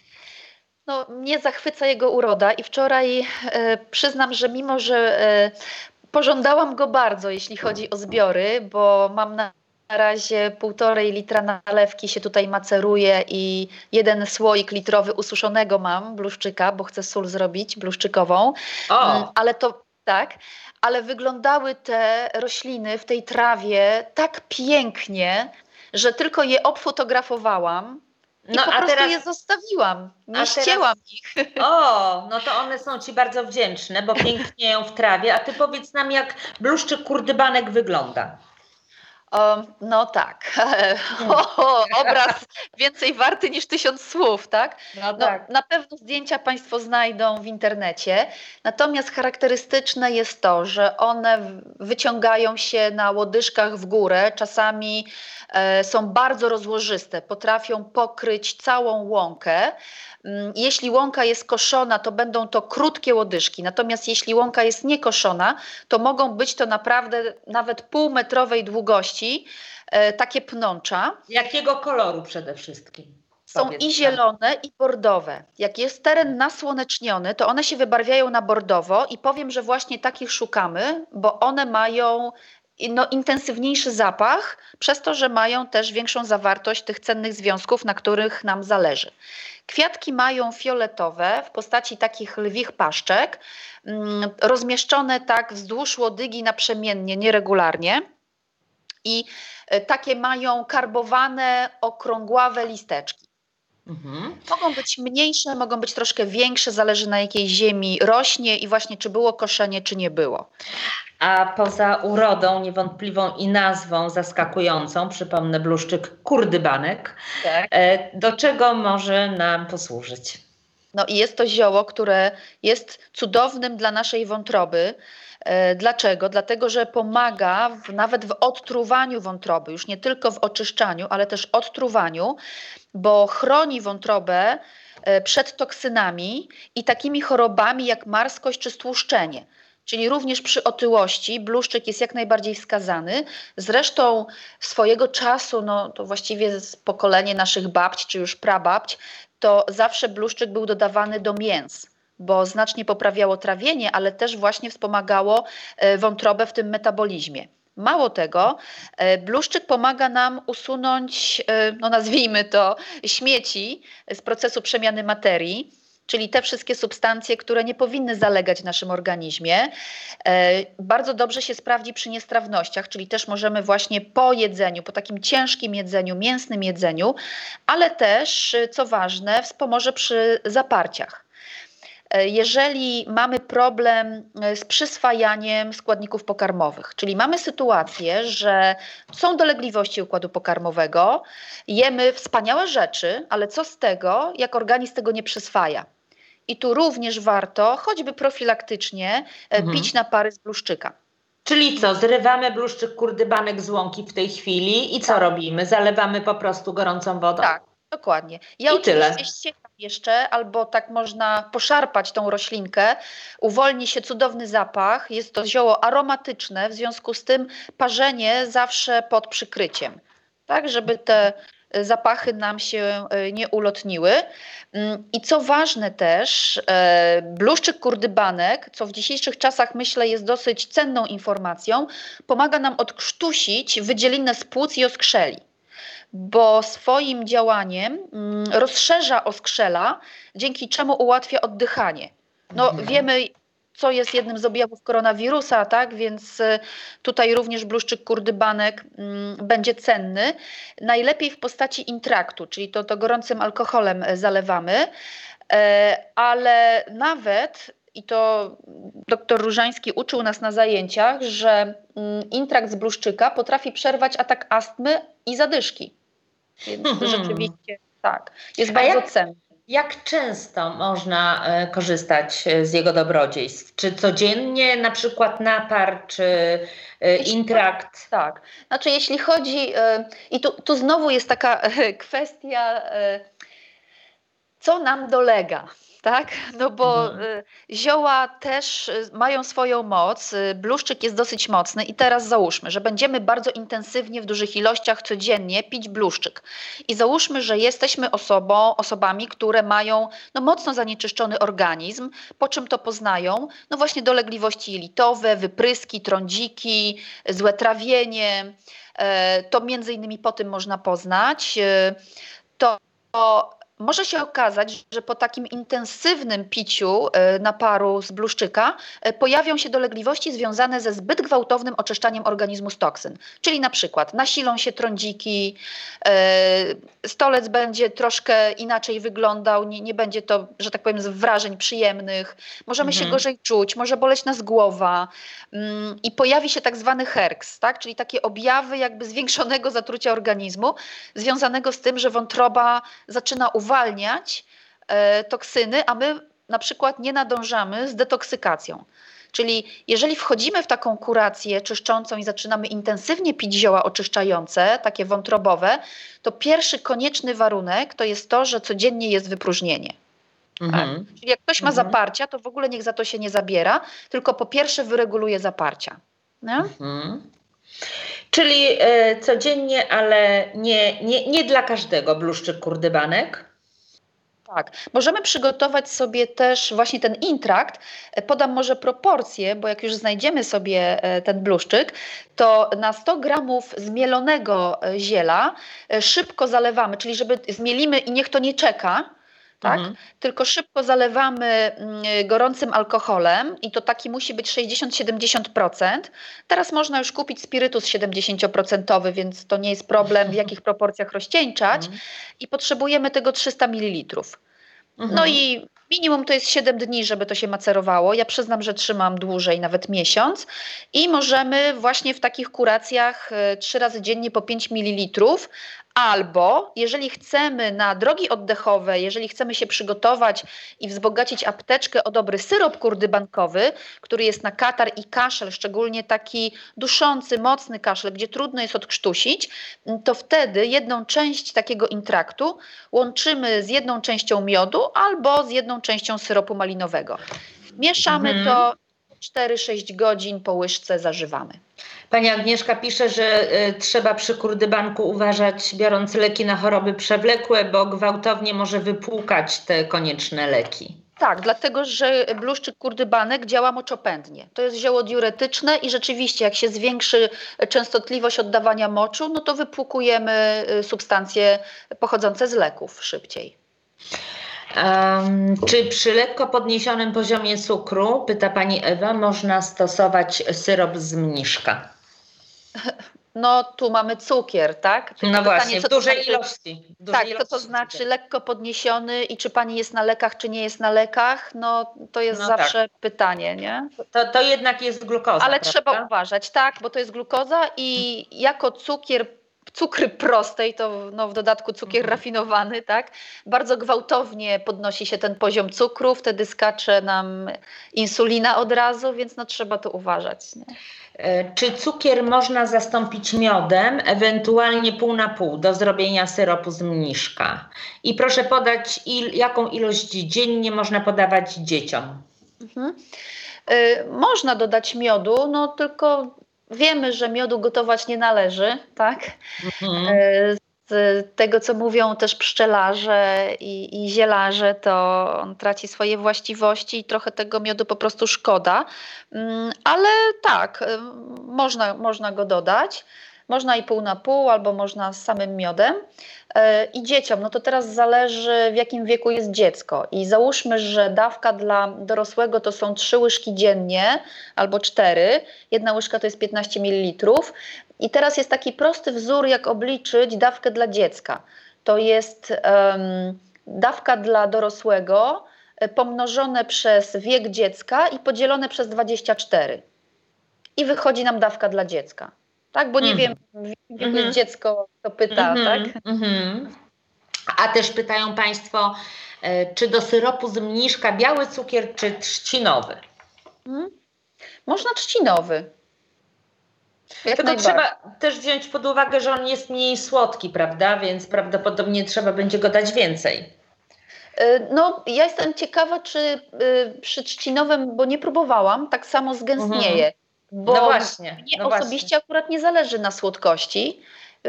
No, mnie zachwyca jego uroda i wczoraj e, przyznam, że mimo, że e, pożądałam go bardzo, jeśli chodzi o zbiory, bo mam na na razie półtorej litra nalewki się tutaj maceruje i jeden słoik litrowy ususzonego mam bluszczyka, bo chcę sól zrobić bluszczykową. O. Mm, Ale to tak, ale wyglądały te rośliny w tej trawie tak pięknie, że tylko je obfotografowałam i No, po a prostu teraz- je zostawiłam. Nie a teraz- ścięłam ich. O, no to one są Ci bardzo wdzięczne, bo pięknieją w trawie. A Ty powiedz nam, jak bluszczyk kurdybanek wygląda. O, no tak. O, o, obraz więcej warty niż tysiąc słów, tak? No No, na pewno zdjęcia Państwo znajdą w internecie, natomiast charakterystyczne jest to, że one w- wyciągają się na łodyżkach w górę, czasami e, są bardzo rozłożyste, potrafią pokryć całą łąkę. Mm, Jeśli łąka jest koszona, to będą to krótkie łodyżki, natomiast jeśli łąka jest niekoszona, to mogą być to naprawdę nawet półmetrowej długości e, takie pnącza. Jakiego koloru przede wszystkim? Są Powiedz i nam. zielone, i bordowe. Jak jest teren nasłoneczniony, to one się wybarwiają na bordowo i powiem, że właśnie takich szukamy, bo one mają no, intensywniejszy zapach, przez to, że mają też większą zawartość tych cennych związków, na których nam zależy. Kwiatki mają fioletowe w postaci takich lwich paszczek, mm, rozmieszczone tak wzdłuż łodygi naprzemiennie, nieregularnie. I e, takie mają karbowane, okrągławe listeczki. Mhm. Mogą być mniejsze, mogą być troszkę większe, zależy na jakiej ziemi rośnie i właśnie czy było koszenie, czy nie było. A poza urodą niewątpliwą i nazwą zaskakującą, przypomnę bluszczyk kurdybanek, Tak. e, do czego może nam posłużyć? No i jest to zioło, które jest cudownym dla naszej wątroby. E, Dlaczego? Dlatego, że pomaga w, nawet w odtruwaniu wątroby, już nie tylko w oczyszczaniu, ale też odtruwaniu, bo chroni wątrobę e, przed toksynami i takimi chorobami jak marskość czy stłuszczenie. Czyli również przy otyłości bluszczyk jest jak najbardziej wskazany. Zresztą swojego czasu, no to właściwie z pokolenie naszych babć czy już prababć, to zawsze bluszczyk był dodawany do mięs, bo znacznie poprawiało trawienie, ale też właśnie wspomagało e, wątrobę w tym metabolizmie. Mało tego, e, bluszczyk pomaga nam usunąć, e, no nazwijmy to, śmieci z procesu przemiany materii, czyli te wszystkie substancje, które nie powinny zalegać w naszym organizmie. E, Bardzo dobrze się sprawdzi przy niestrawnościach, czyli też możemy właśnie po jedzeniu, po takim ciężkim jedzeniu, mięsnym jedzeniu, ale też, e, co ważne, wspomoże przy zaparciach. E, Jeżeli mamy problem e, z przyswajaniem składników pokarmowych, czyli mamy sytuację, że są dolegliwości układu pokarmowego, jemy wspaniałe rzeczy, ale co z tego, jak organizm tego nie przyswaja? I tu również warto, choćby profilaktycznie, e, Mhm. pić napary z bluszczyka. Czyli co, zrywamy bluszczyk kurdybanek z łąki w tej chwili i co Tak. robimy? Zalewamy po prostu gorącą wodą? Tak, dokładnie. Ja I oczywiście tyle. ściekam jeszcze, albo tak można poszarpać tą roślinkę, uwolni się cudowny zapach, jest to zioło aromatyczne, w związku z tym parzenie zawsze pod przykryciem, tak, żeby te e, zapachy nam się e, nie ulotniły. Mm, I co ważne też, e, bluszczyk kurdybanek, co w dzisiejszych czasach myślę jest dosyć cenną informacją, pomaga nam odkrztusić wydzielinę z płuc i oskrzeli, bo swoim działaniem mm, rozszerza oskrzela, dzięki czemu ułatwia oddychanie. No Mhm. wiemy, co jest jednym z objawów koronawirusa, tak? Więc y, tutaj również bluszczyk kurdybanek mm, będzie cenny. Najlepiej w postaci intraktu, czyli to, to gorącym alkoholem e, zalewamy. E, Ale nawet i to doktor Różański uczył nas na zajęciach, że intrakt z bluszczyka potrafi przerwać atak astmy i zadyszki. Więc Mhm. rzeczywiście tak, jest A bardzo jak- cenny. Jak często można e, korzystać e, z jego dobrodziejstw? Czy codziennie, na przykład napar, czy e, intrakt? Tak, znaczy jeśli chodzi, e, i tu, tu znowu jest taka e, kwestia, e, co nam dolega, tak? No bo Mhm. e, zioła też e, mają swoją moc, e, bluszczyk jest dosyć mocny i teraz załóżmy, że będziemy bardzo intensywnie w dużych ilościach codziennie pić bluszczyk i załóżmy, że jesteśmy osobą, osobami, które mają no, mocno zanieczyszczony organizm, po czym to poznają? No właśnie dolegliwości jelitowe, wypryski, trądziki, złe trawienie, e, to między innymi po tym można poznać. E, to, to może się okazać, że po takim intensywnym piciu e, naparu z bluszczyka e, pojawią się dolegliwości związane ze zbyt gwałtownym oczyszczaniem organizmu z toksyn. Czyli na przykład nasilą się trądziki, e, stolec będzie troszkę inaczej wyglądał, nie, nie będzie to, że tak powiem, z wrażeń przyjemnych, możemy się Mhm. gorzej czuć, może boleć nas głowa mm, i pojawi się tak zwany herks, tak? Czyli takie objawy jakby zwiększonego zatrucia organizmu związanego z tym, że wątroba zaczyna uwalniać e, toksyny, a my na przykład nie nadążamy z detoksykacją. Czyli jeżeli wchodzimy w taką kurację czyszczącą i zaczynamy intensywnie pić zioła oczyszczające, takie wątrobowe, to pierwszy konieczny warunek to jest to, że codziennie jest wypróżnienie. Mhm. Czyli jak ktoś ma Mhm. zaparcia, to w ogóle niech za to się nie zabiera, tylko po pierwsze wyreguluje zaparcia. Nie? Mhm. Czyli e, codziennie, ale nie, nie, nie dla każdego bluszczyk kurdybanek. Tak, możemy przygotować sobie też właśnie ten intrakt. E, Podam może proporcje, bo jak już znajdziemy sobie e, ten bluszczyk, to na sto gramów zmielonego e, ziela e, szybko zalewamy, czyli żeby zmielimy i niech to nie czeka, tak? Mhm. Tylko szybko zalewamy mm, gorącym alkoholem i to taki musi być sześćdziesiąt do siedemdziesięciu procent. Teraz można już kupić spirytus siedemdziesięcioprocentowy, więc to nie jest problem, w jakich proporcjach rozcieńczać. Mhm. I potrzebujemy tego trzysta mililitrów. No Mhm. i minimum to jest siedem dni, żeby to się macerowało. Ja przyznam, że trzymam dłużej, nawet miesiąc. I możemy właśnie w takich kuracjach e, trzy razy dziennie po pięć mililitrów. Albo jeżeli chcemy na drogi oddechowe, jeżeli chcemy się przygotować i wzbogacić apteczkę o dobry syrop kurdybankowy, który jest na katar i kaszel, szczególnie taki duszący, mocny kaszel, gdzie trudno jest odkrztusić, to wtedy jedną część takiego intraktu łączymy z jedną częścią miodu albo z jedną częścią syropu malinowego. Mieszamy Mhm. to cztery sześć godzin, po łyżce zażywamy. Pani Agnieszka pisze, że y, trzeba przy kurdybanku uważać, biorąc leki na choroby przewlekłe, bo gwałtownie może wypłukać te konieczne leki. Tak, dlatego że bluszczyk kurdybanek działa moczopędnie. To jest zioło diuretyczne i rzeczywiście jak się zwiększy częstotliwość oddawania moczu, no to wypłukujemy y, substancje pochodzące z leków szybciej. Um, czy przy lekko podniesionym poziomie cukru, pyta pani Ewa, można stosować syrop z mniszka? No tu mamy cukier, tak? Tylko No pytanie, właśnie, w co to dużej znaczy- ilości. W dużej Tak, co ilości to znaczy cukier. lekko podniesiony i czy pani jest na lekach, czy nie jest na lekach? No to jest No zawsze pytanie, nie? To, to jednak jest glukoza, Ale prawda? trzeba uważać, tak, bo to jest glukoza i jako cukier, cukry prostej, to no, w dodatku cukier Mhm. rafinowany, tak, bardzo gwałtownie podnosi się ten poziom cukru, wtedy skacze nam insulina od razu, więc no trzeba to uważać. Nie? E, Czy cukier można zastąpić miodem, ewentualnie pół na pół do zrobienia syropu z mniszka? I proszę podać, il, jaką ilość dziennie można podawać dzieciom? Mhm. Y, można dodać miodu, no tylko wiemy, że miodu gotować nie należy, tak? Mhm. Y, Z tego, co mówią też pszczelarze i, i zielarze, to on traci swoje właściwości i trochę tego miodu po prostu szkoda. Mm, Ale tak, y, można, można go dodać. Można i pół na pół, albo można z samym miodem. E, I dzieciom, no to teraz zależy, w jakim wieku jest dziecko. I załóżmy, że dawka dla dorosłego to są trzy łyżki dziennie albo cztery. Jedna łyżka to jest piętnaście mililitrów. I teraz jest taki prosty wzór, jak obliczyć dawkę dla dziecka. To jest um, dawka dla dorosłego pomnożone przez wiek dziecka i podzielone przez dwadzieścia cztery. I wychodzi nam dawka dla dziecka. Tak, bo nie Mhm. wiem, w jakim wieku Mhm. jest dziecko, to pyta, Mhm, tak? mhm. A też pytają Państwo, e, czy do syropu z mniszka biały cukier, czy trzcinowy? Mhm. Można trzcinowy. Jak Tylko najbardziej. trzeba też wziąć pod uwagę, że on jest mniej słodki, prawda? Więc prawdopodobnie trzeba będzie go dać więcej. Y, No, ja jestem ciekawa, czy y, przy trzcinowym, bo nie próbowałam, tak samo zgęstnieje. Bo No właśnie, mnie no właśnie. osobiście akurat nie zależy na słodkości,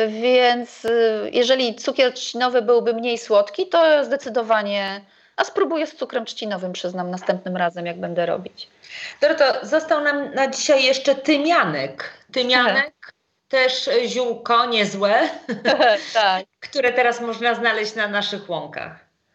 więc y, jeżeli cukier trzcinowy byłby mniej słodki, to zdecydowanie, a spróbuję z cukrem trzcinowym, przyznam, następnym razem, jak będę robić. Doroto, został nam na dzisiaj jeszcze tymianek. Tymianek, też e, ziółko niezłe, Tak. które teraz można znaleźć na naszych łąkach.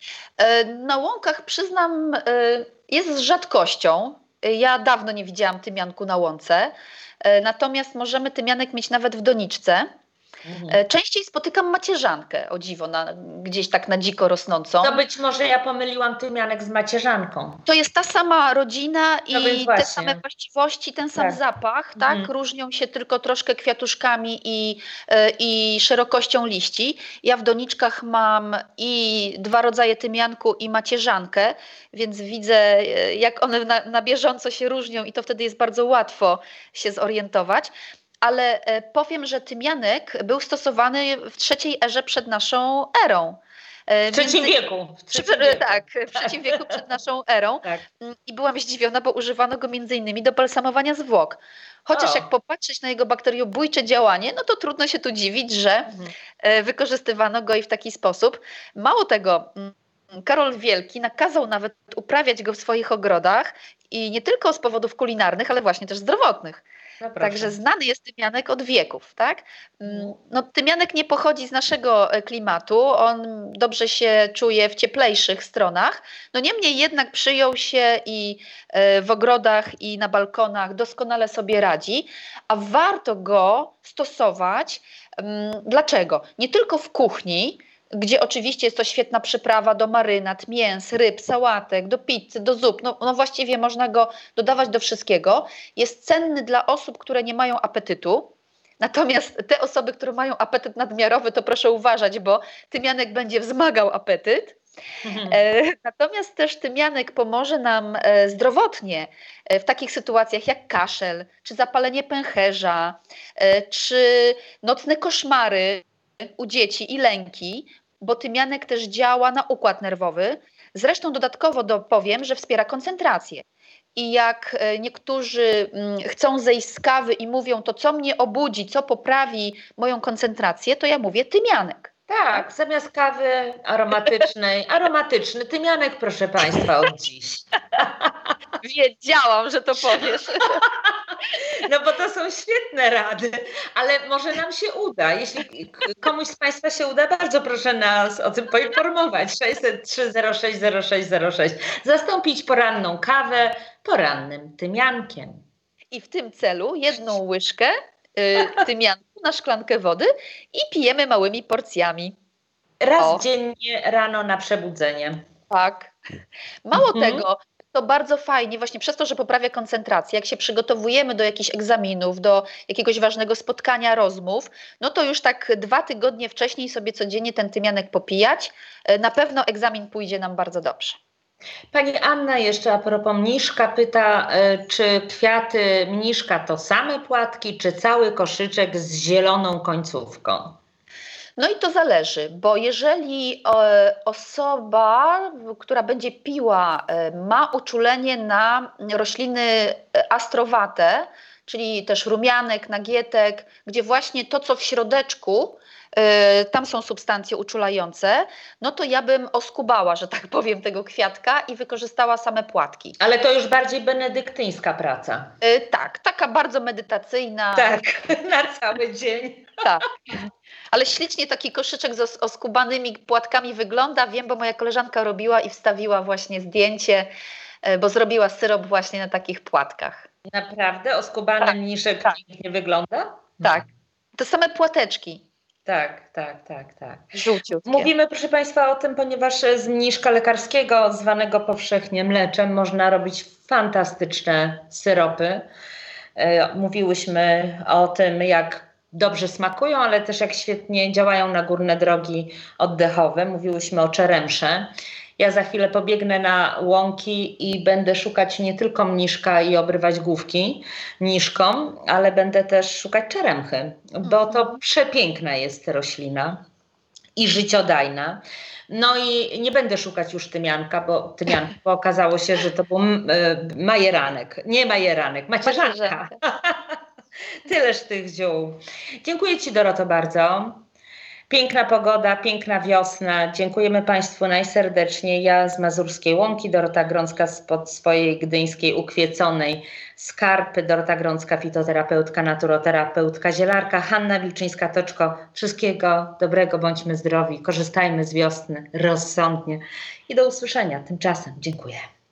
E, Na łąkach, przyznam, e, jest z rzadkością. E, Ja dawno nie widziałam tymianku na łące, e, natomiast możemy tymianek mieć nawet w doniczce. Mhm. E, Częściej spotykam macierzankę, o dziwo, na, gdzieś tak na dziko rosnącą. To być może ja pomyliłam tymianek z macierzanką. To jest ta sama rodzina No więc i te właśnie. same właściwości, ten sam Tak. zapach, tak? Mhm. Różnią się tylko troszkę kwiatuszkami i, e, i szerokością liści. Ja w doniczkach mam i dwa rodzaje tymianku i macierzankę, więc widzę, e, jak one na, na bieżąco się różnią i to wtedy jest bardzo łatwo się zorientować. Ale e, powiem, że tymianek był stosowany w trzeciej erze przed naszą erą. E, W trzecim między- wieku. W Przy, trzecim wieku. tak, w trzecim wieku przed naszą erą. Tak. Mm, I byłam zdziwiona, bo używano go między innymi do balsamowania zwłok. Chociaż O. jak popatrzeć na jego bakteriobójcze działanie, no to trudno się tu dziwić, że Mhm. e, wykorzystywano go i w taki sposób. Mało tego, mm, Karol Wielki nakazał nawet uprawiać go w swoich ogrodach i nie tylko z powodów kulinarnych, ale właśnie też zdrowotnych. No proszę. Także znany jest tymianek od wieków, tak? Mm, Mhm. No, tymianek nie pochodzi z naszego e, klimatu, on dobrze się czuje w cieplejszych stronach, no niemniej jednak przyjął się i e, w ogrodach i na balkonach doskonale sobie radzi, a warto go stosować. mm, Dlaczego? Nie tylko w kuchni, gdzie oczywiście jest to świetna przyprawa do marynat, mięs, ryb, sałatek, do pizzy, do zup, no, no właściwie można go dodawać do wszystkiego. Jest cenny dla osób, które nie mają apetytu. Natomiast te osoby, które mają apetyt nadmiarowy, to proszę uważać, bo tymianek będzie wzmagał apetyt. Mhm. E, Natomiast też tymianek pomoże nam e, zdrowotnie e, w takich sytuacjach jak kaszel, czy zapalenie pęcherza, e, czy nocne koszmary u dzieci i lęki, bo tymianek też działa na układ nerwowy. Zresztą dodatkowo dopowiem, że wspiera koncentrację. I jak e, niektórzy mm, chcą zejść z kawy i mówią, to co mnie obudzi, co poprawi moją koncentrację, to ja mówię tymianek. Tak, zamiast kawy aromatycznej, aromatyczny tymianek, proszę Państwa, od dziś. Wiedziałam, że to powiesz. No bo to są świetne rady, ale może nam się uda. Jeśli k- komuś z Państwa się uda, bardzo proszę nas o tym poinformować. sześćset trzy zero sześć zero sześć zero sześć. Zastąpić poranną kawę porannym tymiankiem. I w tym celu jedną łyżkę y, tymianku na szklankę wody i pijemy małymi porcjami. Raz O. dziennie rano na przebudzenie. Tak. Mało Mhm. tego, to bardzo fajnie, właśnie przez to, że poprawia koncentrację, jak się przygotowujemy do jakichś egzaminów, do jakiegoś ważnego spotkania, rozmów, no to już tak dwa tygodnie wcześniej sobie codziennie ten tymianek popijać. E, Na pewno egzamin pójdzie nam bardzo dobrze. Pani Anna jeszcze a propos mniszka pyta, y, czy kwiaty mniszka to same płatki, czy cały koszyczek z zieloną końcówką? No i to zależy, bo jeżeli e, osoba, w- która będzie piła, e, ma uczulenie na rośliny e, astrowate, czyli też rumianek, nagietek, gdzie właśnie to, co w środeczku, e, tam są substancje uczulające, no to ja bym oskubała, że tak powiem, tego kwiatka i wykorzystała same płatki. Ale to już bardziej benedyktyńska praca. E, Tak, taka bardzo medytacyjna. Tak, na cały dzień. Tak. Ale ślicznie taki koszyczek z os- oskubanymi płatkami wygląda. Wiem, bo moja koleżanka robiła i wstawiła właśnie zdjęcie, e, bo zrobiła syrop właśnie na takich płatkach. Naprawdę? Oskubany Tak, mniszek tak. pięknie wygląda? Tak. Te same płateczki. Tak, tak, tak, tak. Żółciutkie. Mówimy, proszę Państwa, o tym, ponieważ z mniszka lekarskiego, zwanego powszechnie mleczem, można robić fantastyczne syropy. Mówiłyśmy o tym, jak dobrze smakują, ale też jak świetnie działają na górne drogi oddechowe. Mówiłyśmy o czeremsze. Ja za chwilę pobiegnę na łąki i będę szukać nie tylko mniszka i obrywać główki mniszką, ale będę też szukać czeremchy, bo to przepiękna jest roślina i życiodajna. No i nie będę szukać już tymianka, bo, tymianka, bo okazało się, że to był majeranek. Nie majeranek, macierzanka. Tyleż tych ziół. Dziękuję Ci, Doroto, bardzo. Piękna pogoda, piękna wiosna. Dziękujemy Państwu najserdeczniej. Ja z Mazurskiej Łąki, Dorota Grącka spod swojej gdyńskiej ukwieconej skarpy, Dorota Grącka, fitoterapeutka, naturoterapeutka, zielarka, Hanna Wilczyńska-Toczko. Wszystkiego dobrego, bądźmy zdrowi, korzystajmy z wiosny rozsądnie i do usłyszenia. Tymczasem dziękuję.